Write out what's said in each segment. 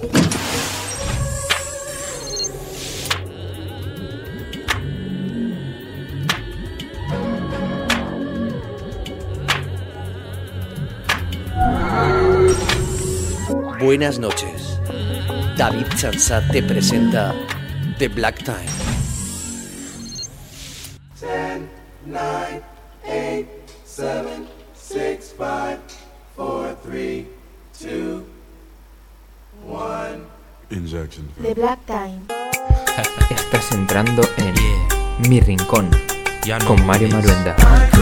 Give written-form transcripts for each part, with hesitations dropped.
Buenas noches. David Chansat te presenta The Black Time. 10, 9, 8, 7, 6, 5, 4, 3, 2, 1. Injection. The Black Time. Estás entrando en Mi Rincón Ya no con Mario olvides. Maruenda.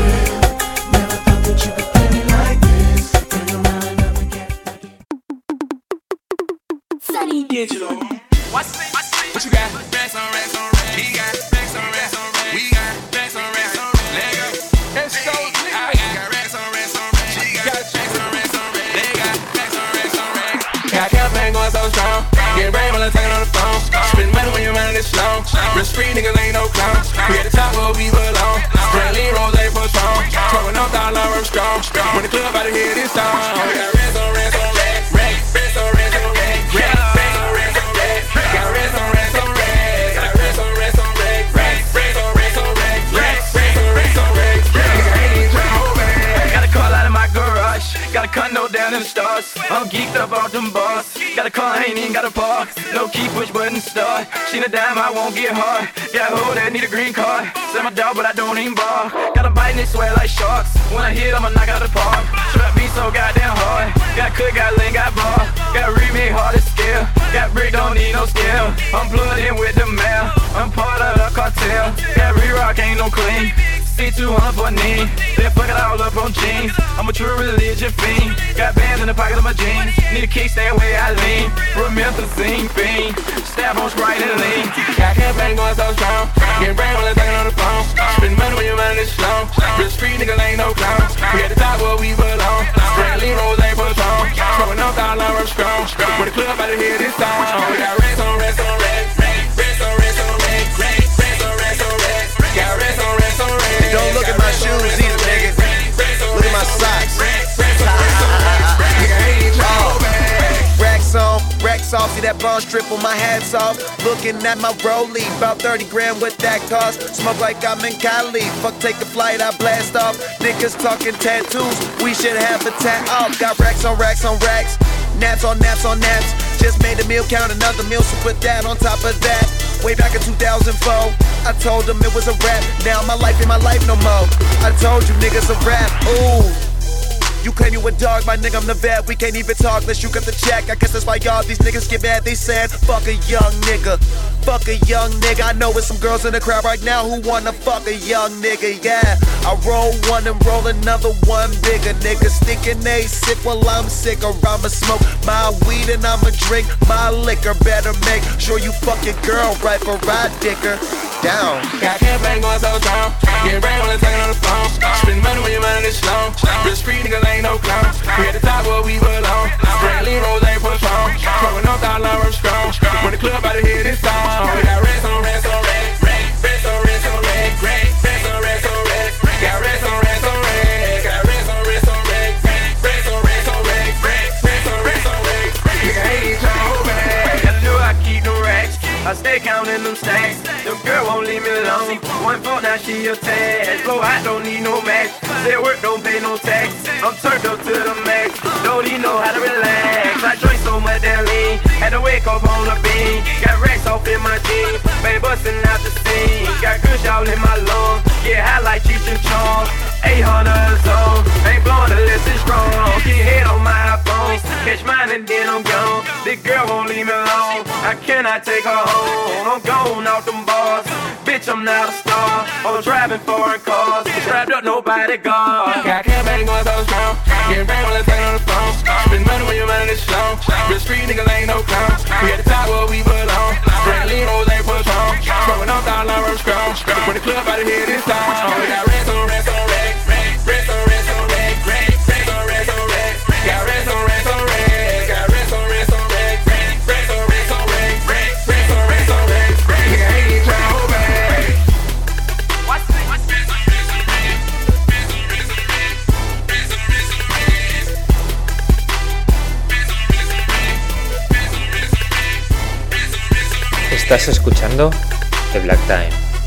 What you got? Racks on racks on racks. He got racks on racks on racks. We got racks on racks on racks. Let go. It's so lit. I got racks on racks on racks. She got racks on racks on racks. They got racks on racks on racks. Got campaign going so strong. Get brain while I'm talking on the phone. Spend money when your mind is slow. Risk free niggas ain't no clowns. We at the top where we belong. Brandly Rose for strong. Throwing up dollar I'm strong. When the club out of here this song. We got racks on racks on racks. Racks on racks on racks. Racks on racks on racks. Got racks on racks on racks. Got racks on racks on racks. Racks on racks on racks. Racks on racks on racks. Nigga ain't tryna hold back. Got a car out of my garage. Got a condo down in the stars. I'm geeked up off them bars. Got a car, I ain't even got a park. No key, push button, start. She a dime, I won't get hard. Got a hoe that need a green card. Sell my dog, but I don't even bar. Got a bite and they sweat like sharks. When I hit, I'ma knock out the park. Trap beat so goddamn hard. Got cook, got lean, got bar. Got remake, hard to scale. Got brick, don't need no scale. I'm plugged in with the mail. I'm part of the cartel. Got re-rock, ain't no clean. C200 for a knee. Then fuck it all up on jeans. I'm a true religion fiend. Got bands in the pocket of my jeans. Need a kick, stay away, I lean. Promethazine fiend. Stab on Sprite and lean. Got campaign going so strong. Getting brain while I'm talking on the phone. Spend money when your mind is slow. Real street niggas ain't no clowns. We at the top where we belong. Brandly Rose for strong. Throwing up dollar I'm strong. When the club out of here this song. We got racks on racks on racks. Racks on racks on racks. Racks on racks on racks. Got racks on racks on racks. Don't look at my shoes either, nigga. Look at my socks. Racks off, see that bond strip on my hats off. Looking at my rollie, about 30 grand what that cost. Smoke like I'm in Cali, fuck take a flight, I blast off. Niggas talking tattoos, we should have a tat off. Got racks on racks on racks, naps on naps on naps. Just made a meal, count another meal, so put that on top of that. Way back in 2004, I told them it was a rap. Now my life ain't my life no more. I told you niggas a rap, ooh. You claim you a dog, my nigga, I'm the vet. We can't even talk unless you cut the check. I guess that's why y'all these niggas get mad. They said, fuck a young nigga. Fuck a young nigga. I know it's some girls in the crowd right now who wanna fuck a young nigga, yeah. I roll one and roll another one bigger. Niggas thinking they sick while I'm sick. Or I'ma smoke my weed and I'ma drink my liquor. Better make sure you fuck your girl right for I dick her down. Got campaign going so strong. Getting brain while I'm talking on the phone. Spend money when your mind is slow. Real street niggas ain't no clowns. We at the top where we belong. Brandly Rose for strong. Throwing up dollar I'm strong. When the club out of here this song. We got racks on racks on racks. Racks on racks on racks. Racks on racks on racks. Got racks on racks on racks. Got racks on racks on racks. Racks on racks on racks. Racks on racks on racks. Nigga ain't tryna hold back. I know I keep the racks. I stay counting them stacks. Them girl won't leave me alone. One vote now she attached. Blow I don't need no match. Say work don't pay no tax. I'm turned up to the max. Don't even know how to relax. I drink so much that lean. Had to wake up on the bean. Got racks off in my jeans. Been busting out the scene. Got kush all in my lungs. Get high like Cheech and Chong. 800 a song. Ain't blowing unless it's strong. Keep head on my iPhone. Catch mine and then I'm gone. This girl won't leave me alone. I cannot take her home. I'm gone off them bars. Bitch, I'm not a star. I'm driving foreign cars. Strapped up, nobody guard. Got campaign going so strong. Getting brain while I'm talking on the phone. Spend money when your mind is slow. Real street niggas ain't no clowns. We at the top where we belong. Brandly Rose for strong. Throwing up dollar I'm strong. When the club out of here this time. We got racks on racks on racks. Racks on racks on racks. Racks on racks on racks. Got racks on racks on racks. Got racks on racks on racks. Racks on racks on racks. Racks on racks on racks. Nigga ain't tryna hold back. What's this? Estás escuchando The Black Time.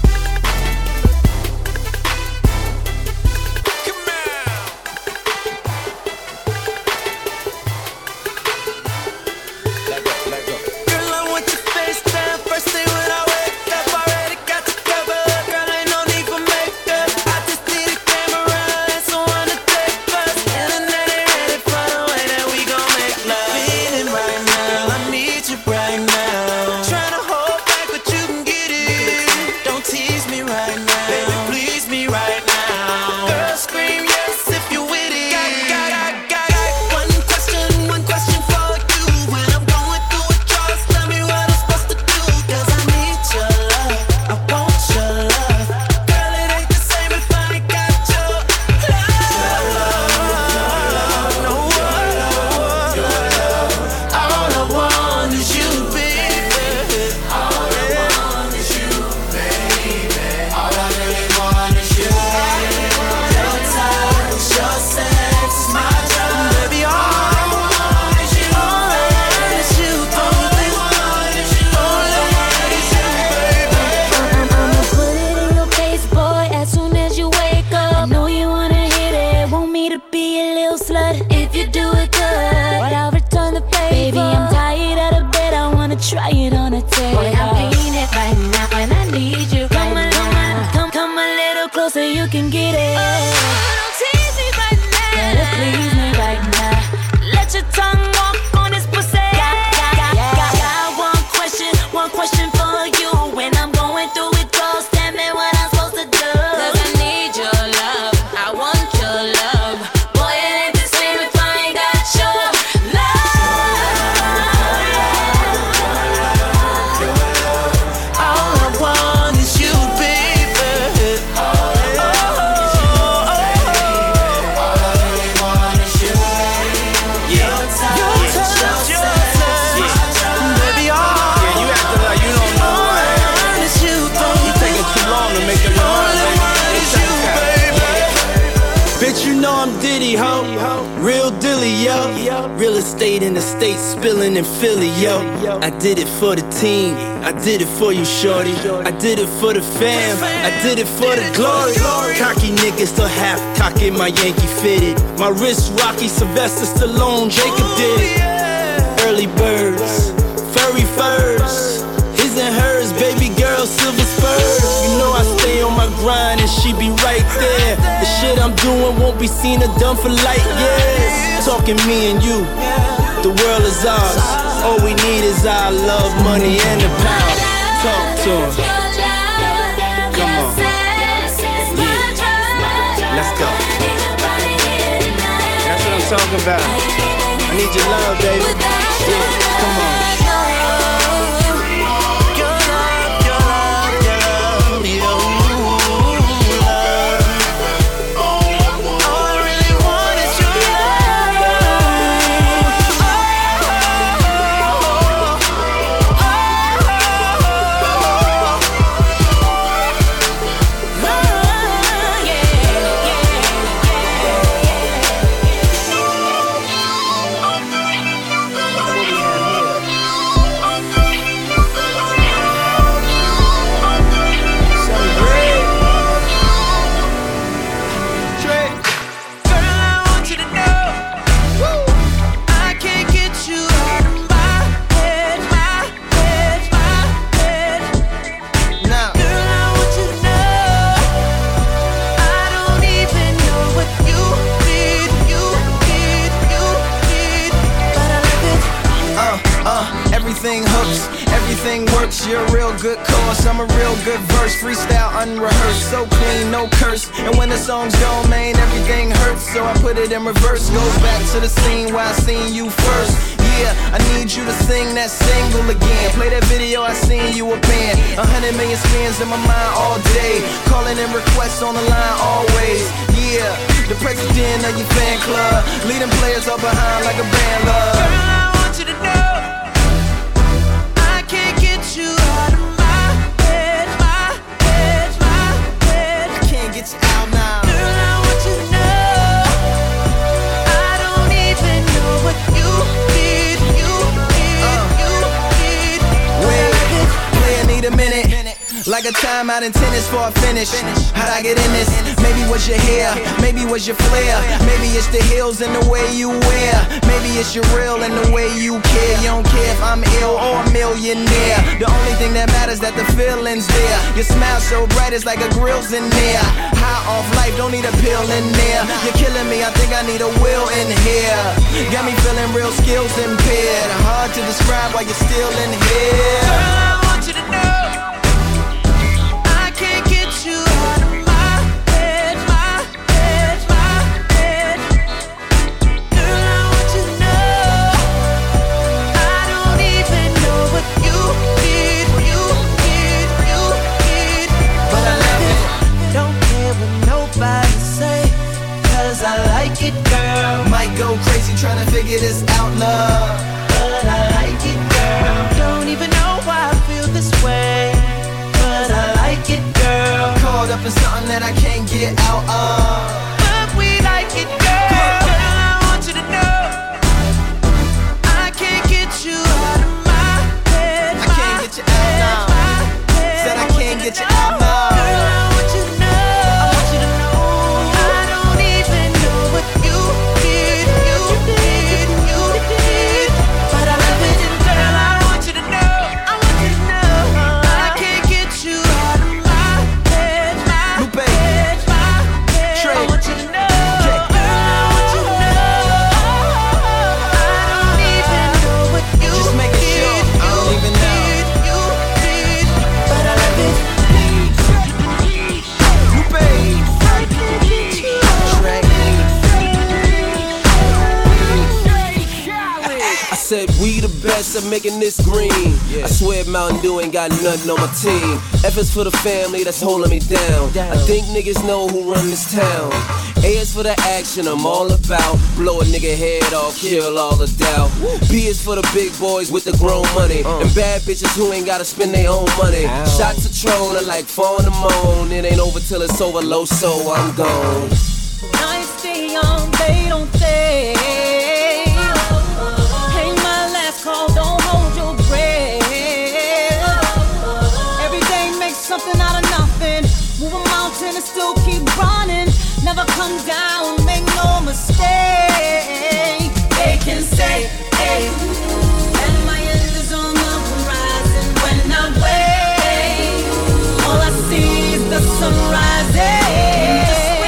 Spilling in Philly, yo. I did it for the team, I did it for you, shorty. I did it for the fam, I did it for the glory. Cocky niggas still half cocky, my Yankee fitted. My wrist rocky, Sylvester Stallone, Jacob did it. Early birds, furry furs, his and hers, baby girl, silver spurs. You know I stay on my grind and she be right there. The shit I'm doing won't be seen or done for light years. Talking me and you, the world is ours. All we need is our love, money, and the power. Talk to him. Come on. Yeah. Let's go. That's what I'm talking about. I need your love, baby. Yeah. Come on. You're a real good course, I'm a real good verse. Freestyle unrehearsed, so clean, no curse. And when the song's gone, man, everything hurts. So I put it in reverse, go back to the scene where I seen you first. Yeah, I need you to sing that single again. Play that video, I seen you a band. 100 million spins in my mind all day. Calling in requests on the line always. Yeah, the president of your fan club. Leading players up behind like a band love. Girl, I want you to know I can't get you out of my head, my head, my head. I can't get you out now. Girl, I want you to know I don't even know what you need, you need, you need. Play like a timeout in tennis for a finish. How'd I get in this? Maybe was your hair, maybe was your flair, maybe it's the heels and the way you wear, maybe it's your real and the way you care. You don't care if I'm ill or a millionaire. The only thing that matters that the feeling's there. Your smile so bright it's like a grill's in there. High off life, don't need a pill in there. You're killing me, I think I need a will in here. Got me feeling real skills impaired. Hard to describe why you're still in here. Girl, I want you to know I can't get you out of my head, my head, my head. Girl, I want you to know I don't even know what you did, but I love it. Don't care what nobody say, 'cause I like it, girl. Might go crazy trying to figure this out, love, But I like it, girl. Don't even know why I feel this way, but I like it, girl. caught up in something that I can't get out of. But we like it, girl. Girl, I want you to know I can't get you out of my head. I can't get you out now. Said I can't get you out now. Girl, I want you to know. I want you to know I don't even know what you did, but I love it. And girl, I want you to know, I want you to know I can't get you out of my head, my Lupe. head, my head. Trey. I want you to know, girl, I want you to know I don't even know what you Just making sure I don't even know. did, but I love it. Lupe. I said we the best at making this green. I swear Mountain Dew ain't got nothing on my team. F is for the family that's holding me down. I think niggas know who run this town. A is for the action I'm all about. Blow a nigga head off, kill all the doubt. B is for the big boys with the grown money. And bad bitches who ain't gotta spend their own money. Shots of Tron are like 4 in the morning. It ain't over till it's over, low, so I'm gone. Nights stay young, they don't stay. Ain't my last call, don't hold your breath. Every day makes something out of nothing. Move a mountain and still keep running. Never come down, make no mistake. They can say, hey, and my end is on the horizon. When I wake, all I see is the sun rising.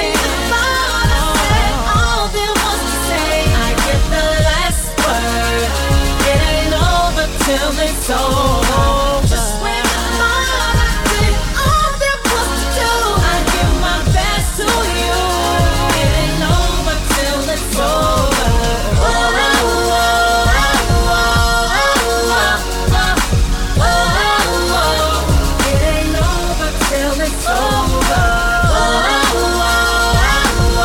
Till it's over. Just when I thought I did all there was to do, I give my best to you. It ain't over till it's over. Oh, oh, oh, oh, oh, oh, oh. It ain't over till it's over. Oh, oh, oh,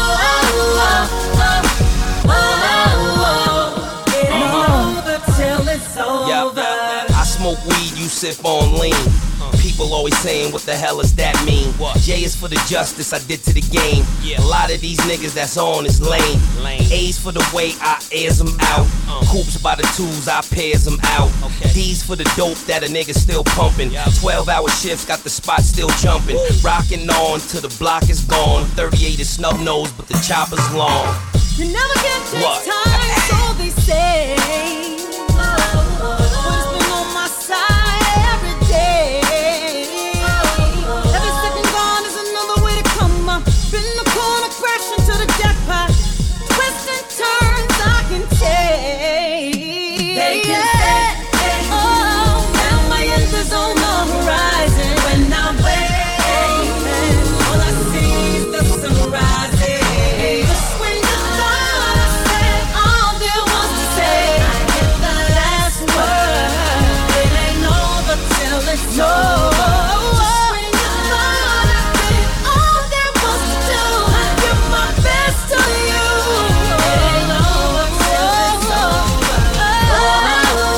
oh, oh. It ain't over till it's over. I smoke weed, you sip on lean. People always saying, what the hell does that mean? J is for the justice I did to the game. A lot of these niggas that's on is lame. A's for the way I airs them out. Coops by the twos, I pairs them out. D's for the dope that a nigga still pumping. 12-hour shifts got the spot still jumping. Rocking on till the block is gone. 38 is snub nose, but the chopper's long. You never get this What? time, so they say. But it's been on my side every day. Every second gone is another way to come up. Been in the corner, crashing to the jackpot. Twists and turns I can take. They can say, oh, now my end is on the horizon. When I wake, all I see is the sun rising. Just when you thought I said all there was to say, I get the last word. It ain't over till it's over. Just when you thought I did all there was to do, I give my best to you. It ain't over till it's over.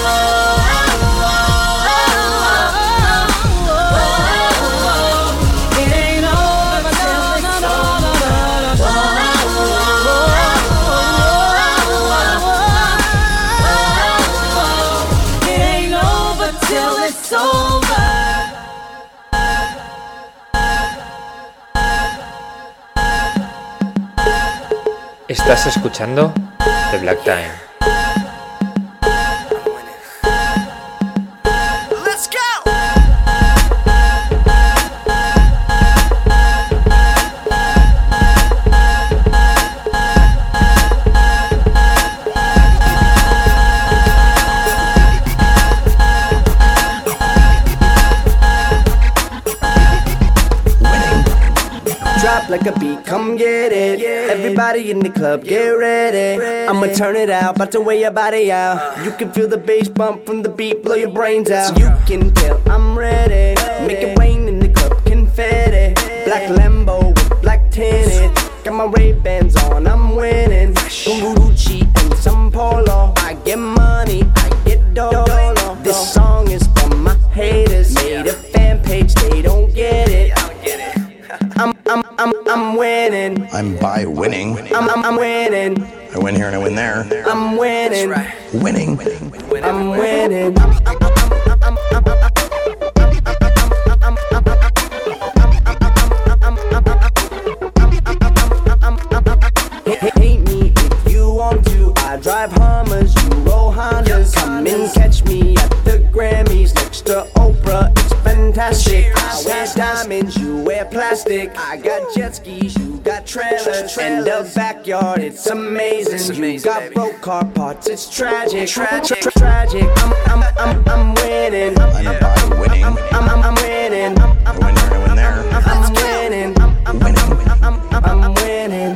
Estás escuchando The Black Time. Like a beat, come get it. Everybody in the club, get ready. I'ma turn it out, about to weigh your body out. You can feel the bass bump from the beat, blow your brains out. You can tell I'm ready. Make it rain in the club, confetti. Black Lambo with black tinted. Got my Ray-Bans on, I'm winning. Gucci and some polo. I get money, I get dough. This song is for my haters. Made a fan page, they don't get it. I'm winning. I'm by winning. I'm winning. I win here and I win there. I'm winning. Winning. I'm winning. Hate me if you want to. I drive Hummers, you roll Hondas. Come and catch me at the Grammys next to Oprah. It's fantastic. I wear diamonds, you wear plastic. I got jet skis, you got trailers. In the backyard, it's amazing. You got broke car parts, it's tragic. Tragic. I'm winning. I'm by winning. I'm winning. I win here and I win there. I'm winning. I'm winning.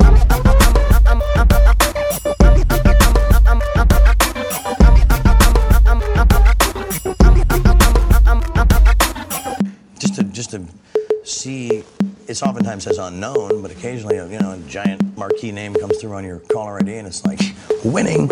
Just to see, it's oftentimes says unknown, but occasionally, a giant marquee name comes through on your caller ID, and it's like winning.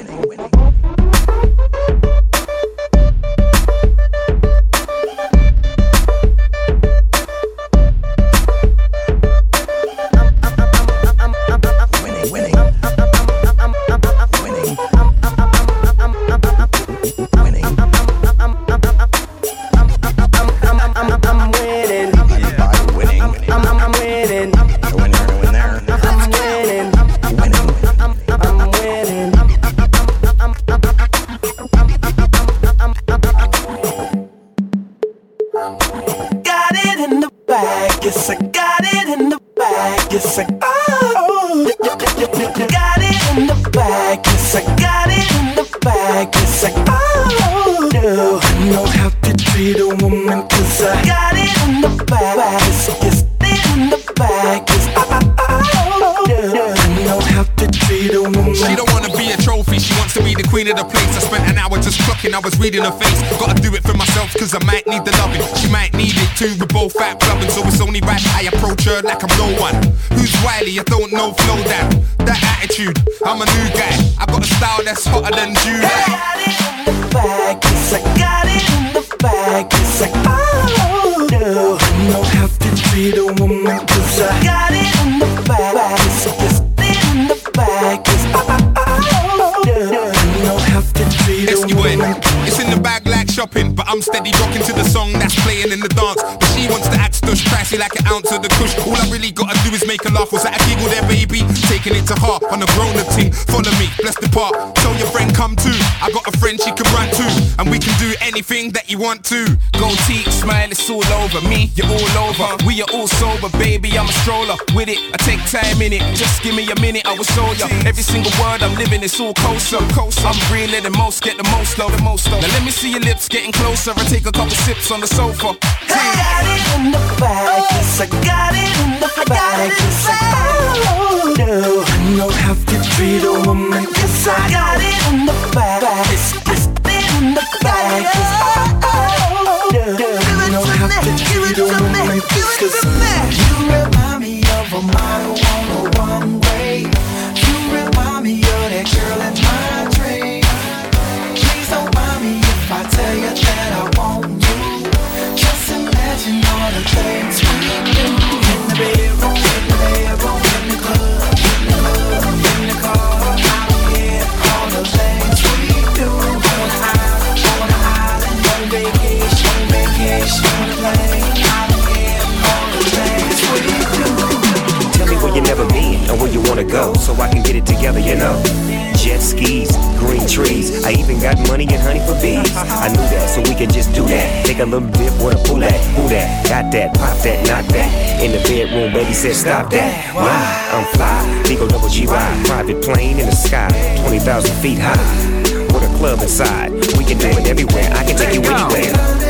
I was reading her face, gotta do it for myself cause I might need the loving. She might need it too, we're both out clubbing, so it's only right I approach her like I'm no one. Who's Wiley? I don't know flow down. That attitude, I'm a new guy. I got a style that's hotter than July. I got it in the bag, yes I got it in the bag, yes I no. I know how to treat a woman cause I got it in the bag, yes in the bag, yes it's in the bag like shopping, but I'm steady rocking to the song that's playing in the dance. But she wants to act stush, pricey like an ounce of the kush. All I really gotta do is make her laugh. Was that a giggle there, baby? Taking it to heart on a grown-up ting. Follow me, bless the part. Tell your friend come too. I got a friend she can run to, and we can do anything that you want to. Gold teeth, smile, it's all over me. You're all over. We are all sober, baby. I'm a stroller with it. I take time in it. Just give me a minute, I will show ya. Every single word I'm living, it's all kosher. I'm realer than most, get the most love. Now let me see your lips getting closer and take a couple sips on the sofa. I got it in the bag, yes I got it in the bag, yes no. I know how to treat a woman, yes I got it in the bag, yes in the bag, yes I know how to treat a woman, cause you remind me of a model on a one-way. You remind me of that girl in my dream. Please don't mind me if I tell you that I want you. Just imagine all the things we do. In the bedroom, in the club, in the car, out here, all the things we do. On the island, on vacation, on the plane, out here, all the things we do. Tell me where you never been and where you wanna go, so I can get get it together, you know. Jet skis, green trees. I even got money and honey for bees. I knew that, so we can just do that. Take a little dip, wanna pull that, who that? Got that, pop that, knock that. In the bedroom, baby said stop that. Why? I'm fly, Vigo double G ride. Private plane in the sky, 20,000 feet high. With a club inside, we can do it everywhere. I can take you anywhere.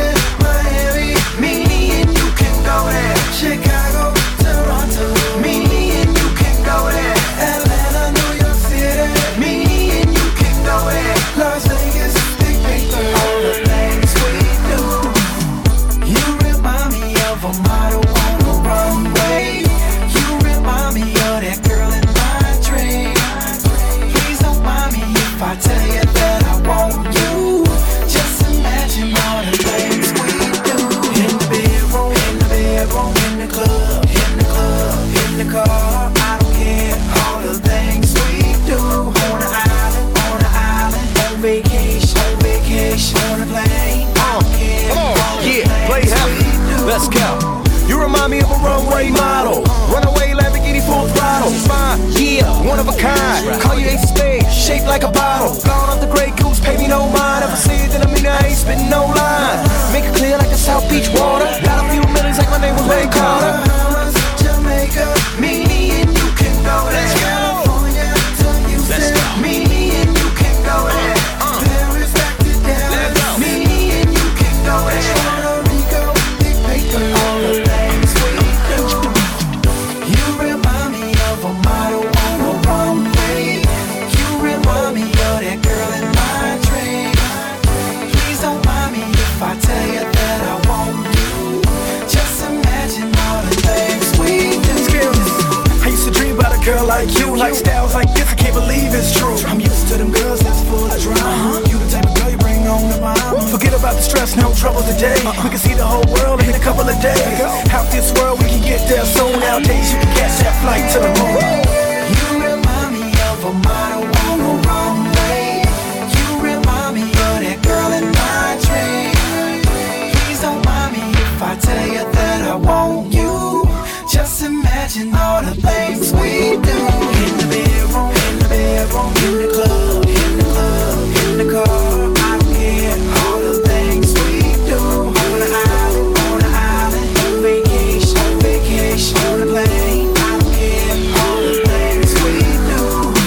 Miami, me and you can go there. Chicago, Toronto, me and you can go there. Atlanta, New York City, me and you can go there. Las Vegas, Big Paper, all the things we do. You remind me of a model on the runway. You remind me of that girl in my dream. Please don't mind me if I tell you that I want you. Just imagine all the things we do. In the bedroom, in the club, in the car. I don't care, all the things we do. On the island, on vacation, on a plane. I don't care, all the things we do. Let's go. You remind me of a runway model. Runaway Lamborghini full throttle. Fine, yeah, one of a kind. Call you Ace of Spades, shaped like a bottle. Gone off the Grey Goose, pay me no mind. If I see it, then I mean I ain't spitting no line. Make it clear like the South Beach water. Got a few millions like my name was Wayne Carter. Jamaica, me and you can go there. California to Houston, me and you can go there. Paris back to Dallas, me and you can go there. Puerto Rico, Big Paper, all the things we do. You remind me of a model on the runway. You remind me of that girl in my dream. Please don't mind me if I tell you that I want you. Just imagine all the things we do. I used to dream about a girl like you. Like styles like this, I can't believe it's true. I'm used to them girls that's full of drama. You the type of girl you bring on the mama. Forget about the stress, no trouble today. We can see the whole world in a couple of days. Out this world, we can get there soon. Nowadays, you can catch that flight to the moon. You remind me of a model on the runway. You remind me of that girl in my dream. Please don't mind me if I tell you that I want you. Just imagine all the things we do. In the bedroom, in the club, in the car. I don't care, all the things we do. On the island, on vacation, on the plane. I don't care, all the things we do.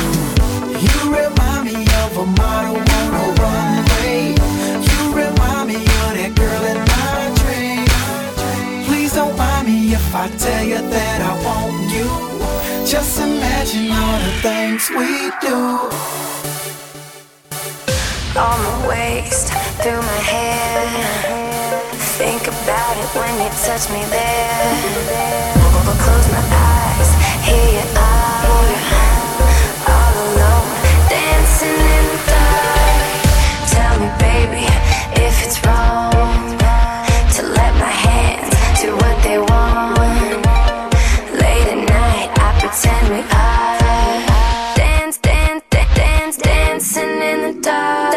You remind me of a model on a runway. You remind me of that girl in my dream. Please don't mind me if I tell you that I want you. Just imagine all the things we do. On my waist, through my hair. Think about it when you touch me there. Close my eyes, here you are, all alone, dancing in the dark. Tell me, baby, if it's wrong to let my hands do what they want. Late at night, I pretend we are dancing in the dark.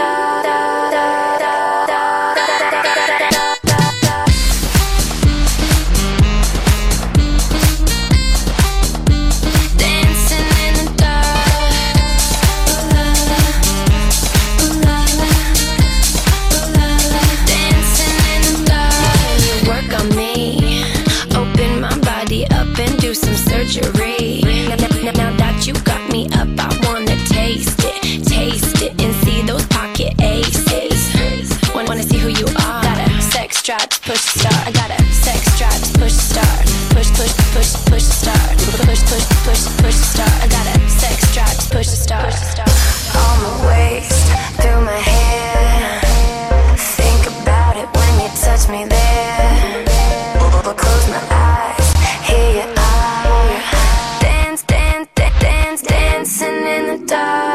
Now that you got me up, I wanna taste it, and see those pocket aces. Wanna see who you are? Got a sex drive to push start. I got a sex drive to push start. Push start. Push start. I got a sex drive to push start. On my waist, through my hair. Think about it when you touch me there. Close my eyes, here you are. Dancing in the dark.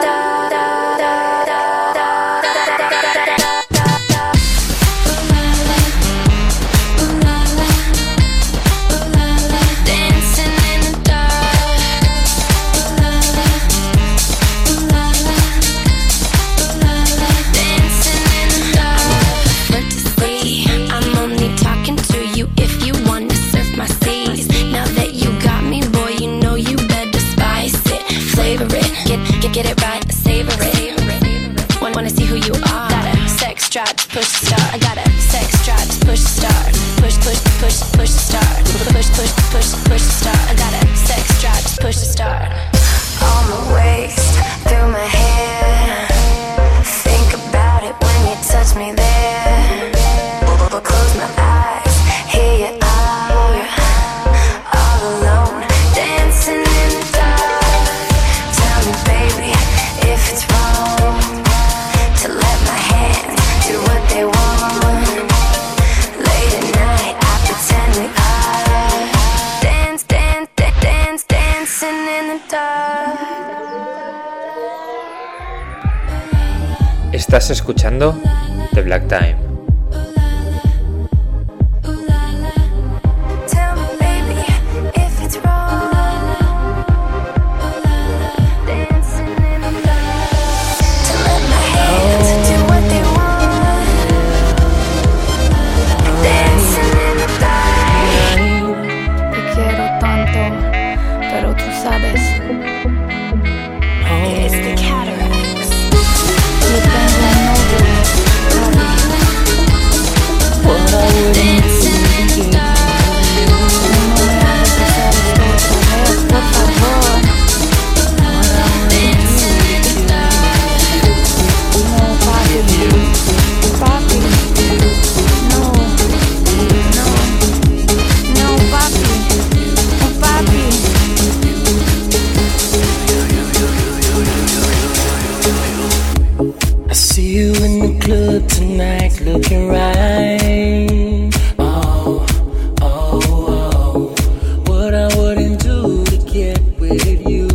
drive to push start. I got a sex drive to push start. Push, push, push, push start. Push, push, push, push start. I got a sex drive to push start. On my waist, through my hair. Think about it when you touch me there. Close my eyes, here you are, all alone, dancing in the dark. Tell me, baby, if it's wrong to let my hands do what they want. Late at night, I pretend we are dance, dance, dance, dancing in the dark. Estás escuchando The Black Time. Looking right, oh, oh, oh. What I wouldn't do to get with you,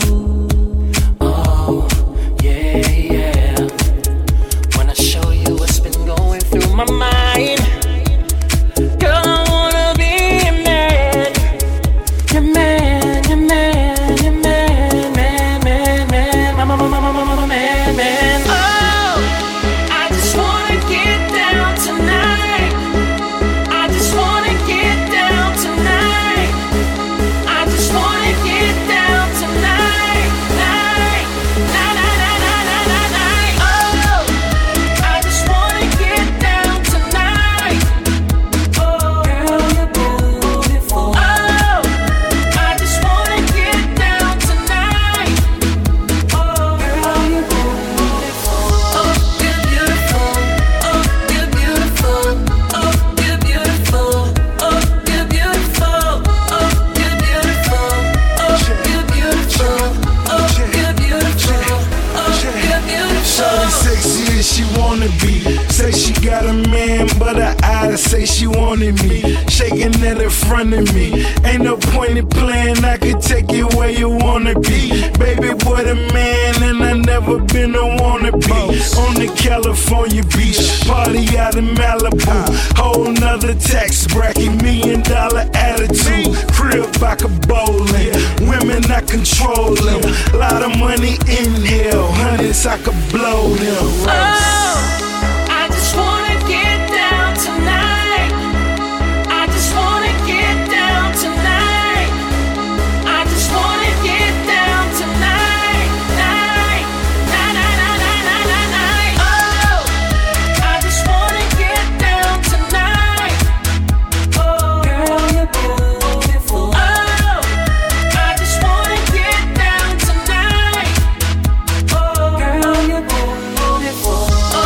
oh, yeah, yeah. When I show you what's been going through my mind, girl, I wanna be your man, your man, your man, your man, man, man, man, man, man. Say she wanted me, shaking it in front of me. Ain't no point in playing, I could take you where you wanna be. Baby, boy, the man, and I never been a wannabe. On the California beach, party out in Malibu. Whole nother tax bracket, $1 million attitude. Crib back a bowling, women I control them. Lot of money in here, hundreds I could blow them. Oh, I just wanna get down tonight. Oh,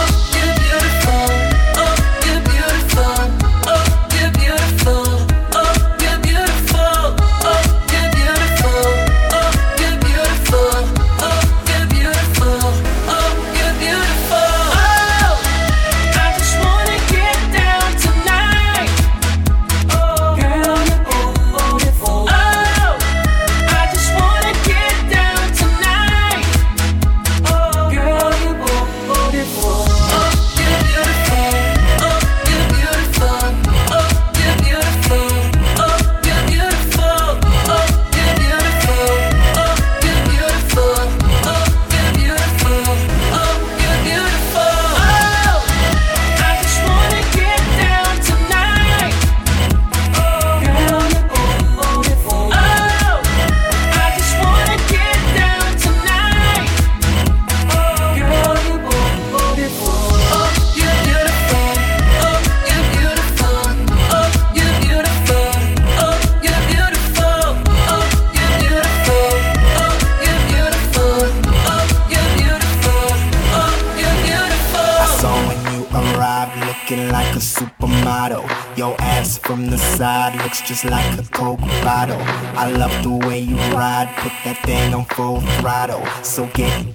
looking like a supermodel. Your ass from the side looks just like a Coke bottle. I love the way you ride, put that thing on full throttle. So get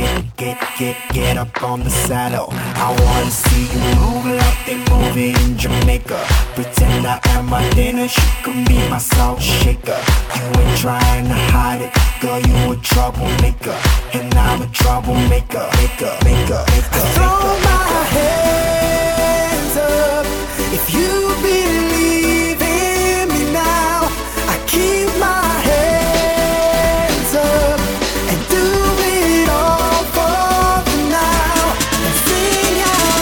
up on the saddle. I wanna see you move like they move it in Jamaica. Pretend I am my dinner, you can be my salt shaker. You ain't trying to hide it, girl, you a troublemaker. And I'm a troublemaker, maker. I throw my hands up if you believe in me now. I keep my hands up and do it all for the now. And sing out,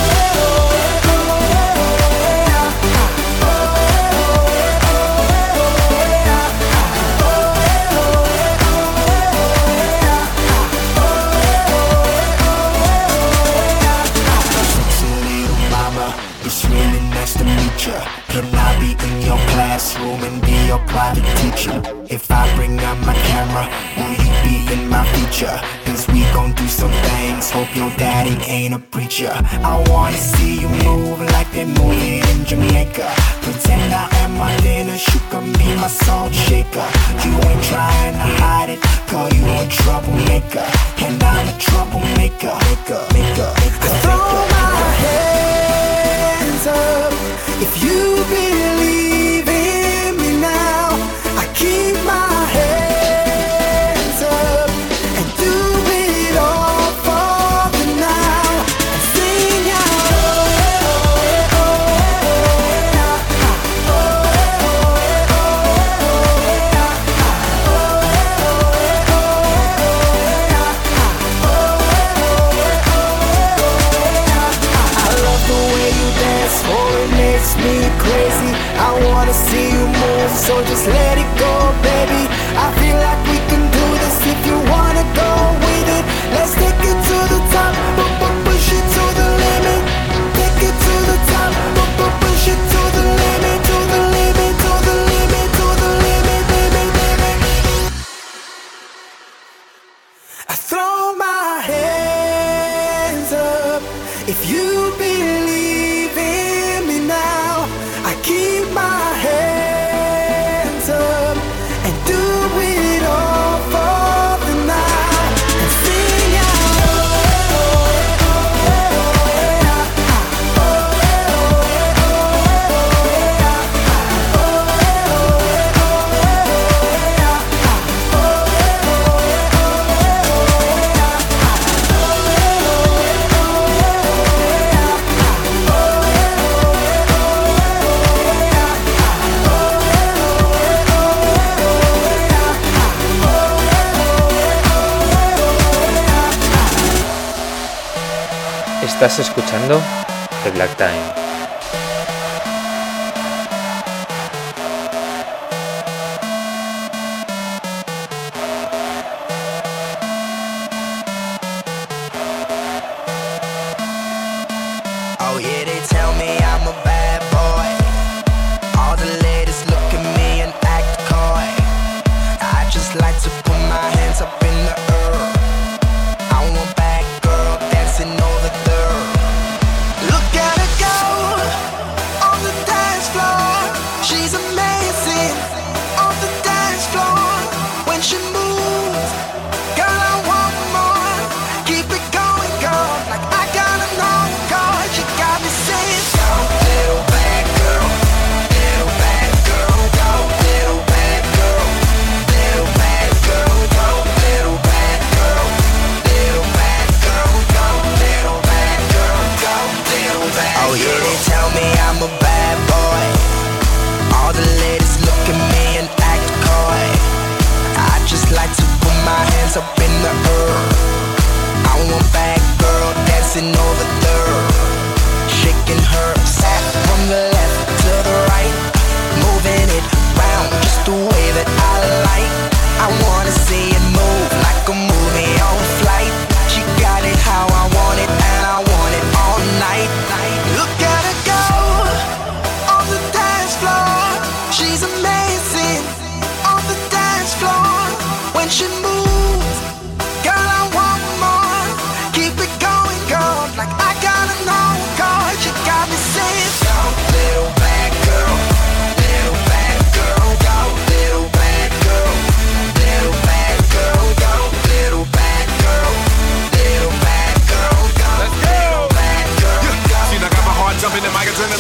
sexy little mama, it's really nice to meet ya. Can I be in your classroom and be your private teacher? If I bring out my camera, will you be in my feature? Cause we gon' do some things, hope your daddy ain't a preacher. I wanna see you move like they move it in Jamaica. Pretend I am my dinner, you can be my salt shaker. You ain't trying to hide it, girl, you a troublemaker. And I'm a troublemaker, I throw my hands up if you believe in me now. I keep my hands up and do it all for the now. And sing I love the way you dance, oh it makes me crazy. I wanna see you move, so just let it go, baby. I feel like we can do this if you wanna go with it. Let's take it to the top, push it to the limit. Take it to the top, push it to the limit, to the limit, to the limit, to the limit, limit. I throw my hands up if you believe in me now. I keep my hands up and do it all for the now. And sing Estás escuchando The Black Time. Oh yeah, they tell me I'm a bad boy. All the ladies look at me and act coy. I just like to put my hands up in the air. I want bad girl dancing on the dirt. Look at her go on the dance floor. She's amazing on the dance floor. When she moves, girl, I want more. Keep it going, girl, like I gotta know, girl. You got me saying, go, little bad girl, little bad girl, go, little bad girl, little bad girl, go, little bad girl, little bad girl, go, little bad girl, go, little bad girl. Oh yeah, they tell me I'm a bad boy. All the ladies look at me and act coy. I just like to put my hands up in the air. I want bad girl dancing over there, shaking her sack from the left to the right, moving it round just the way that I like. I wanna see it move like a movie on flight. She got it how I want it, and I want it all night. Look at her go on the dance floor. She's amazing on the dance floor. When she moves, girl, I want more. Keep it going, girl, like I gotta know, girl. You got me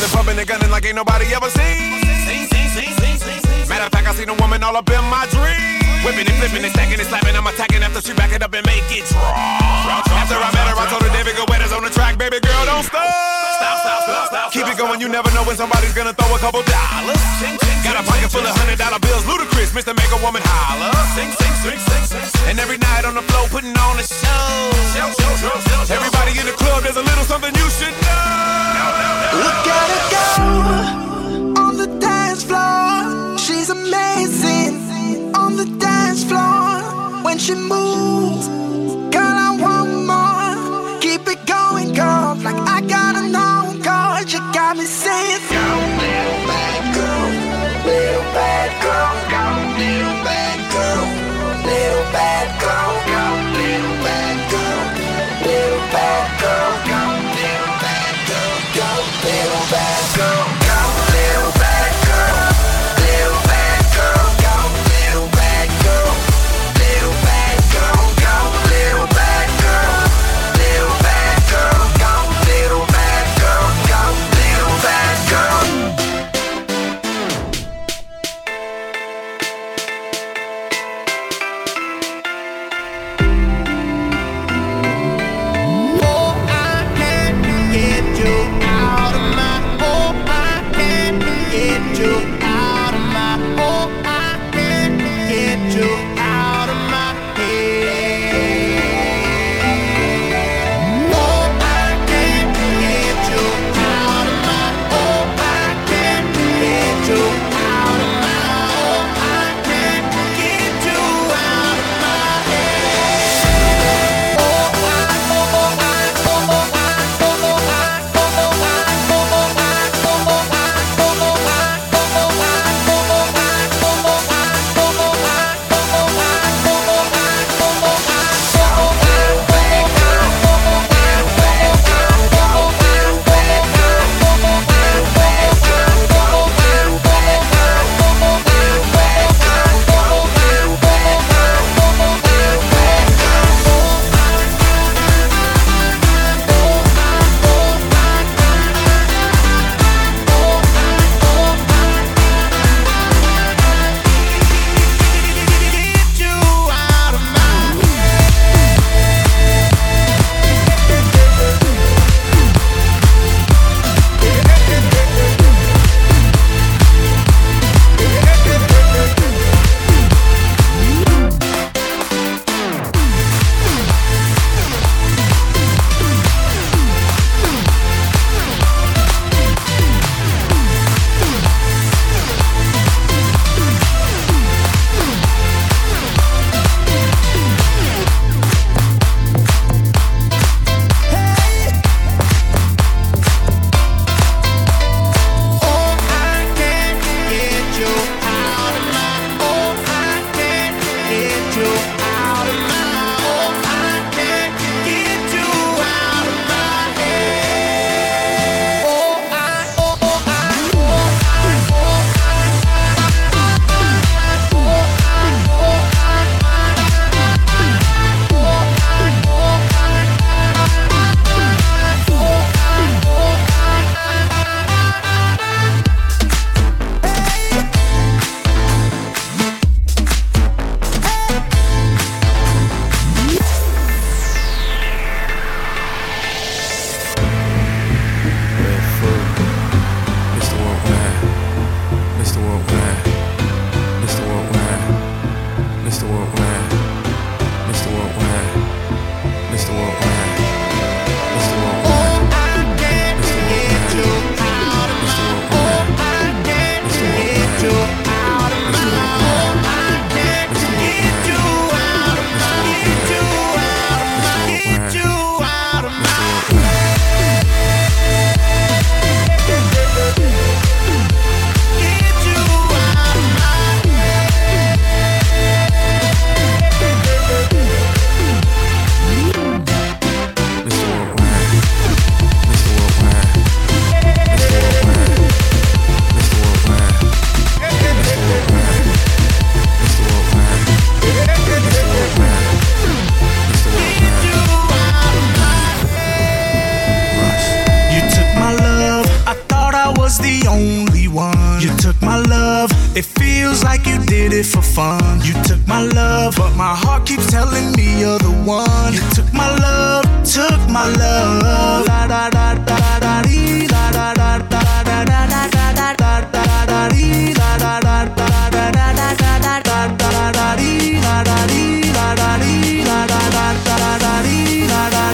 and pumping and gunning like ain't nobody ever seen. Matter of fact, I seen a woman all up in my dreams. Whipping and flipping and stacking and slapping, I'm attacking after she back it up and make it drop. After I met her, I told her David Guetta's on the track, baby girl, don't stop. Keep it going, you never know when somebody's gonna throw a couple dollars. Got a pocket full of $100 bills, ludicrous, Mr. Make a Woman holler. And every night on the floor, putting on a show. Everybody in the club, there's a little something you should know. Look at her go on the dance floor. She's amazing on the dance floor. When she moves, girl, I want more. Keep it going, girl, like I gotta know, girl. You got me saying, go, little bad girl, little bad girl, go, little bad girl, little bad girl, go, little bad girl, little bad girl, go, little bad girl, go, little bad girl, go, little bad girl, little bad girl, go, little bad girl, little bad girl, go, little bad girl, little bad girl, go, little bad girl, go, little bad girl. like you did it for fun. You took my love, but my heart keeps telling me you're the one. You took my love, took my love. Da da da da da dee, da da da da da da da da da da dee, da da da da da da da da da da dee, da da dee, da da dee, da da da da dee, da da.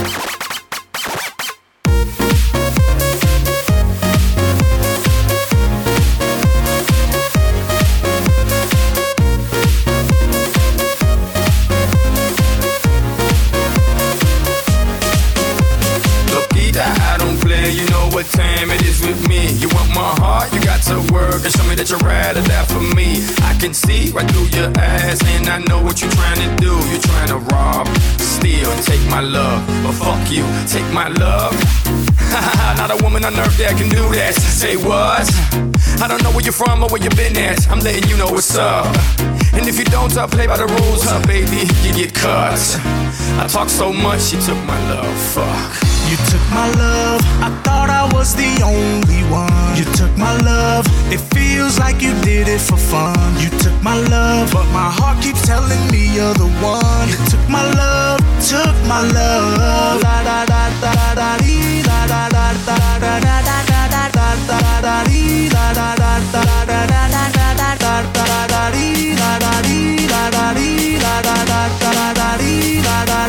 I don't play, you know what time it is with me. You want my heart, you got to work and show me that you're ride or die for me. I can see right through your eyes and I know what you're trying to do. You're trying to rob, steal, and take my love. But fuck you, take my love. Not a woman on earth that can do that. Say what? I don't know where you're from or where you been at. I'm letting you know what's up. And if you don't, I'll play by the rules, huh, baby? You get cut. I talk so much, you took my love. Fuck. You took my love, I thought I was the only one. You took my love, it feels like you did it for fun. You took my love, but my heart keeps telling me you're the one. You took my love, took my love. Da da da da da dee, da da da da da da da da da da dee, da da da da da da da da da dee, da da dee, da da dee, da da da da dee, da da.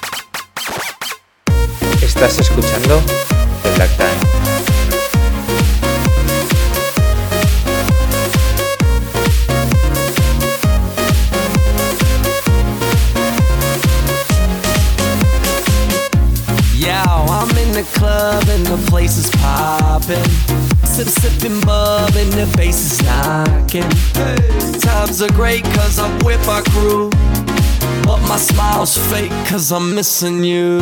Estás escuchando The Black Time. Yo, I'm in the club and the place is poppin'. Sippin' bub and the bass is knockin'. Times are great cause I'm with my crew, but my smile's fake cause I'm missing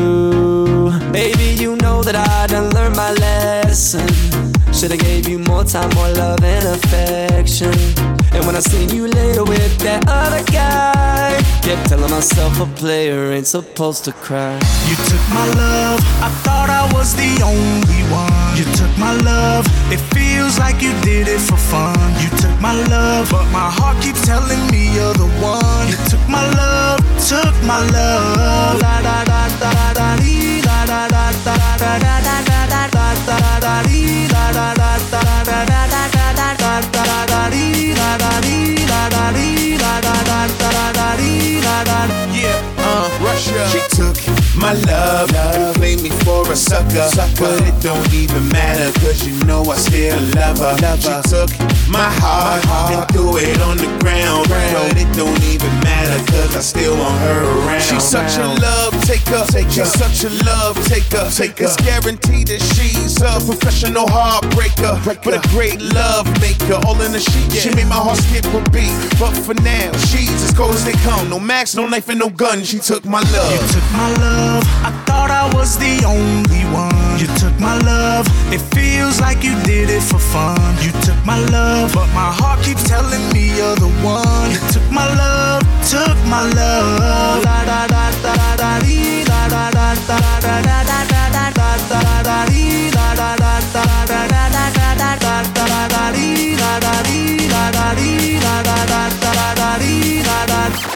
you. Baby, you know that I done learned my lesson. Should've gave you more time, more love and affection. And when I seen you later with that other guy, kept telling myself a player ain't supposed to cry. You took my love, I thought I was the only one. You took my love, it feels like you did it for fun. You took my love, but my heart keeps telling me you're the one. You took my love, took my love. Da da da da da dee, da da da da da da da da da da dee, da da da da da da da da da dee, da da dee, da da dee, da da da da dee, da da. Yeah, Russia. She took my love and played me for a sucker. But it don't even matter, cause you know I still love her. She took my heart and threw it on the ground. But it don't even matter, cause I still want her around. She's such a love taker. She's such a love taker. It's guaranteed that she's a professional heartbreaker, but a great love maker. All in the sheet, she made my heart skip a beat. But for now, she's as cold as they come. No max, no knife, and no gun. She took my love. You took my love, I thought I was the only one. You took my love, it feels like you did it for fun. You took my love, but my heart keeps telling me you're the one. You took my love, took my love. Da da da da da dee, da da da da da da da da da da dee, da da da da da da da da da dee, da da dee, da da dee, da da da da dee, da da.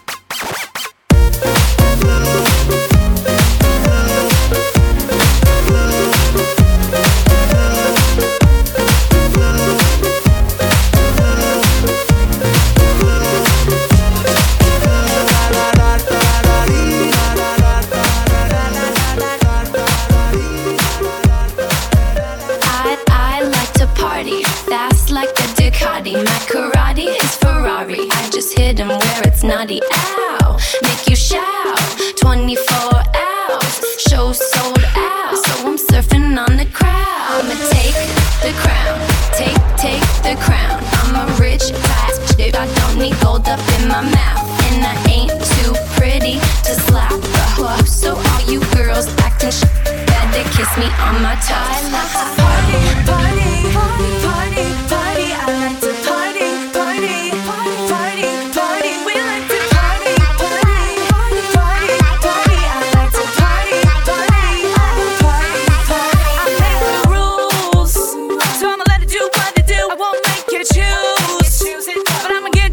My karate is Ferrari. I just hit him where it's naughty. Ow, make you shout. 24 hours, show sold out. So I'm surfing on the crowd. I'ma take the crown, take the crown. I'm a rich class bitch. I don't need gold up in my mouth, and I ain't too pretty to slap the hook. So all you girls acting better kiss me on my toes. I like to party, party, party, party, party. I like to party, party, party, party. We like to party, party, party, party, party. I like to party, party, party, party. I make the rules, so I'ma let it do what it do. I won't make you choose, but I'ma get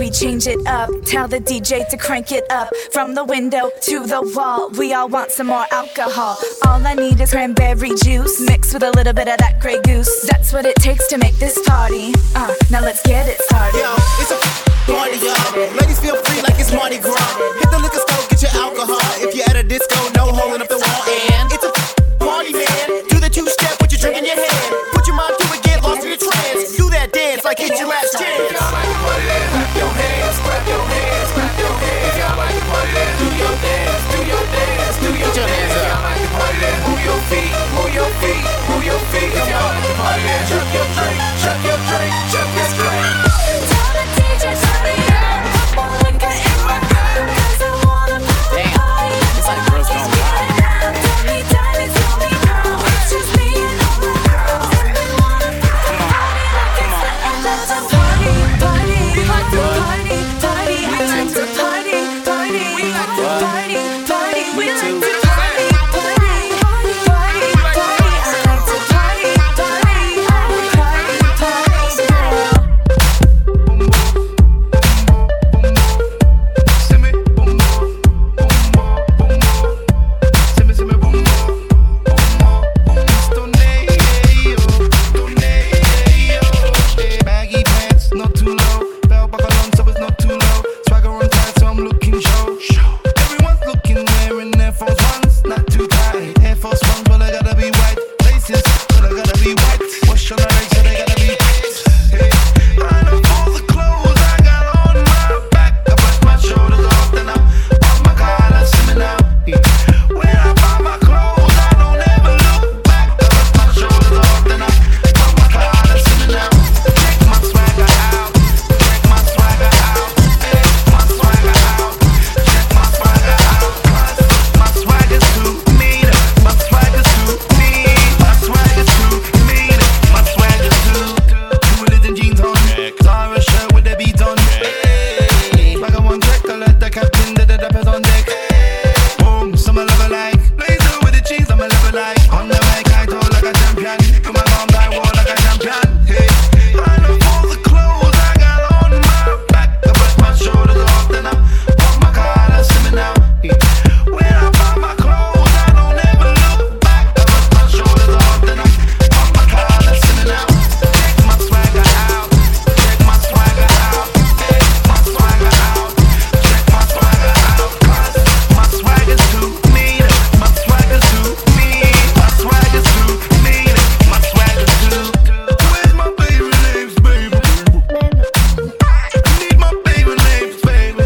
we change it up. Tell the DJ to crank it up. From the window to the wall, we all want some more alcohol. All I need is cranberry juice mixed with a little bit of that Grey Goose. That's what it takes to make this party. Now let's get it started. Yo, it's a party, y'all. Ladies feel free like it's Mardi Gras. Hit the liquor store, get your alcohol. If you're at a disco, no holding up the wall. And it's a party, man. Do the two-step with your drink in your hand. Put your mind to it, get lost in the trance. Do that dance like it's your last chance. If y'all like to party, then clap your hands, clap your hands, clap your hands. If y'all like to party, then do your dance, do your dance, do your dance. If y'all like to party, then move your feet, move your feet, move your feet. If y'all like to party, then chuck your drink, chuck your drink, chuck your drink. Tell the DJ turn me up, put more liquor in my cup, 'cause I wanna party. It's like girls don't lie. Tell me diamonds, tell me pearls. It's just me and all my girls, and we wanna party like it's the end of the party. Party, we like to party, party. We like to party, party. We like to party, party. We like to party, party, party, party. I like to party, party. I would party, party, girl. Baggy pants, not too low. Belt buckle on, so it's not too low. Swagger on tight, so I'm looking show. Everyone's looking wearing Air Force Ones, not too tight. Air Force Ones, well I gotta be white. Laces, well I gotta be white. Wash on the legs, so they gotta be tight. Hey, I know all the clothes I got on my back. I brush my shoulders off, then I pop my collar, see me now. When I buy my clothes, I don't ever look back. I brush my shoulders off, then I pop my collar, see me now. Check my swagger out, check my swagger out, hey, my swagger out, check my swagger out. 'Cause my swagger's too mean, my swagger's too mean, my swagger's too mean, my swagger's too. Two religion jeans on, Zara shirt with the beads on. Hey, swagger one check, I let the captain the peppers on deck. Boom, some I love it like blazer with the cheese, I'm a love it like. On the mic, I talk like a champion. Put my arms I walk like a champion. Hey, I know all the clothes I got on my back. I brush my shoulders off, then I pop my collar, see me now. When I buy my clothes, I don't ever look back. I brush my shoulders off, then I pop my collar, see me now. Check my swagger out, check my swagger out, hey, my swagger out, check my swagger out. 'Cause my swagger's too mean, my swagger's too mean, my swagger's too mean, my swagger's too. Where's my favorite names, baby? Need my favorite names, baby.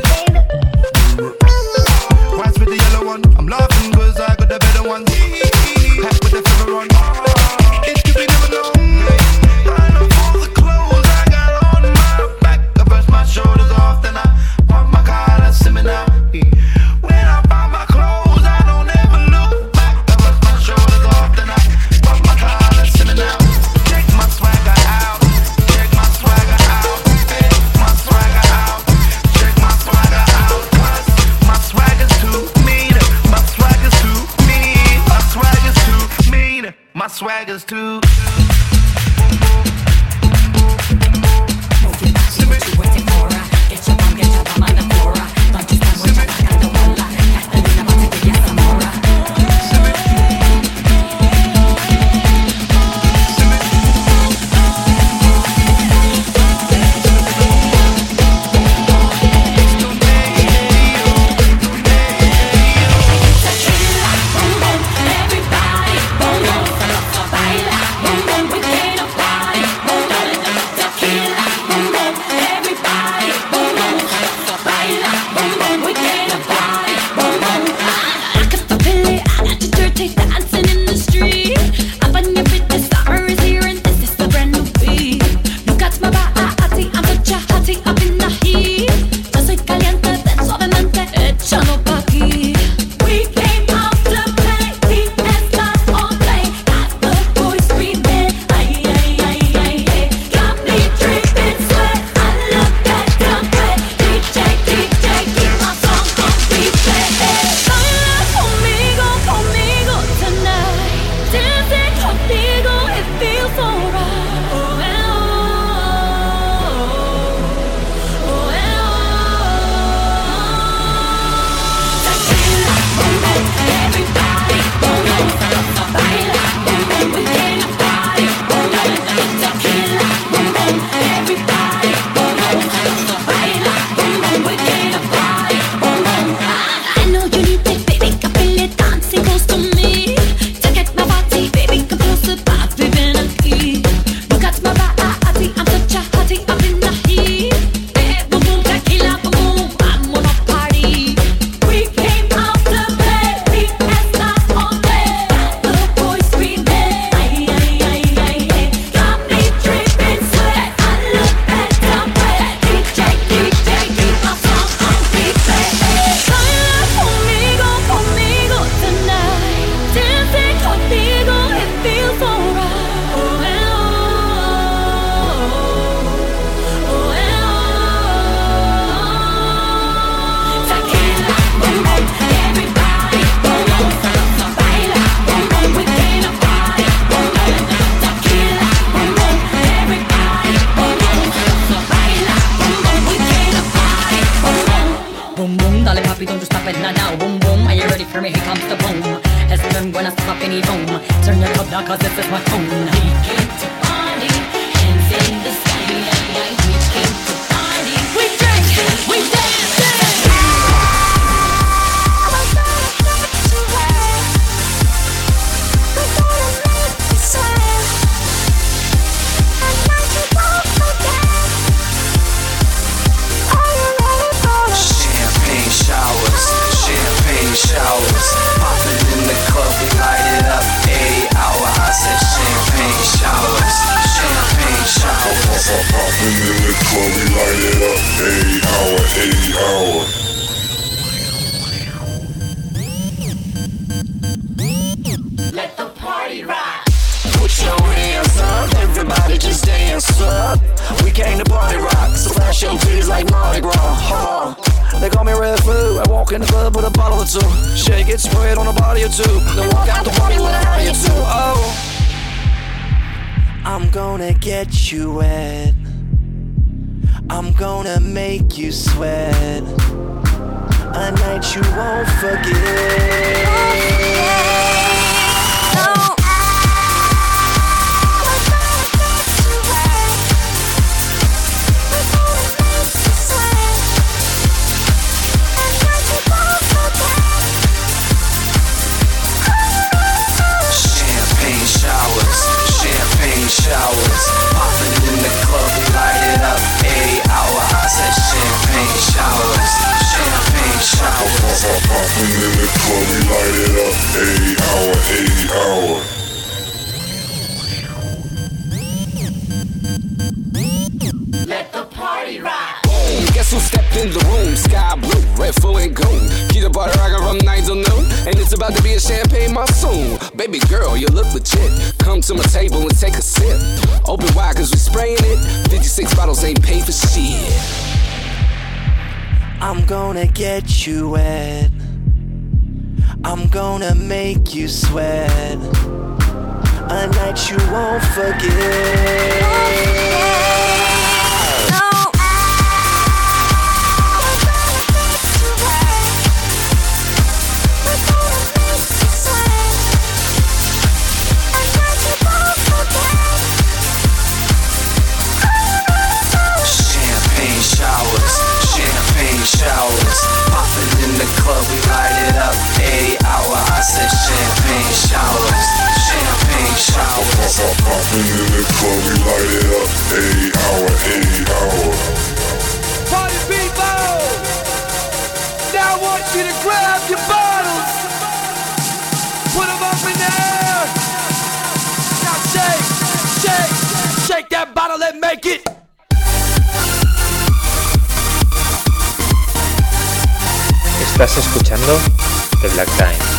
Whites with the yellow one, I'm laughing 'cause I got the better one. Hat with the feather on, it could be never long. I know all the clothes I got on my back. I brush my shoulders off, then I pop my collar, see me now. When I buy my clothes, I don't ever look back. I brush my shoulders off, then I pop my collar, see me now. Check my swagger out, check my swagger out, hey, my swagger out, check my swagger out. 'Cause my swagger's too mean, my swagger's too mean, my swagger's too mean, my swagger's too. Everybody, pongo, baila. Boom boom, dale papi, don't you stop it now. Boom boom, are you ready for me? Here comes the boom. Esperen buena stop any boom. Turn your club down 'cause this is my tune. We came to party, hands in the sky. We came to party, we drink, we dance. Showers, popping in the club, we light it up. 8 hour, I said champagne showers, champagne showers. Popping in the club, we light it up. 8 hour, 8 hour. Let the party rock. Put your hands up, everybody just dance up. We came to party rock, so flash your titties like Mardi Gras. They call me Red Flu. I walk in the club with a bottle or two. Shake it, spread on a body or two. Then walk out the party with a howdy or two. Oh, I'm gonna get you wet. I'm gonna make you sweat. A night you won't forget. Showers, popping in the club, we light it up. 8 hour, I said champagne showers, champagne showers. Popping in the club, we light it up. 8 hour, 8 hour. Let the party rock. Boom, guess who stepped in the room? Sky blue, red, full and gold. Keep the party rockin' from 9 till noon, and it's about to be a champagne monsoon. Baby girl, you look legit. Come to my table and take a sip. Open wide 'cause we spraying it. 56 bottles ain't paid for shit. I'm gonna get you wet. I'm gonna make you sweat. A night you won't forget. Showers, popping in the club, we light it up. 8 hour, I said champagne showers, champagne showers. Popping in the club, we light it up. 8 hour, 8 hour. Party people! Now I want you to grab your bottles, put them up in the air. Now shake, shake, shake that bottle and make it. Estás escuchando The Black Time.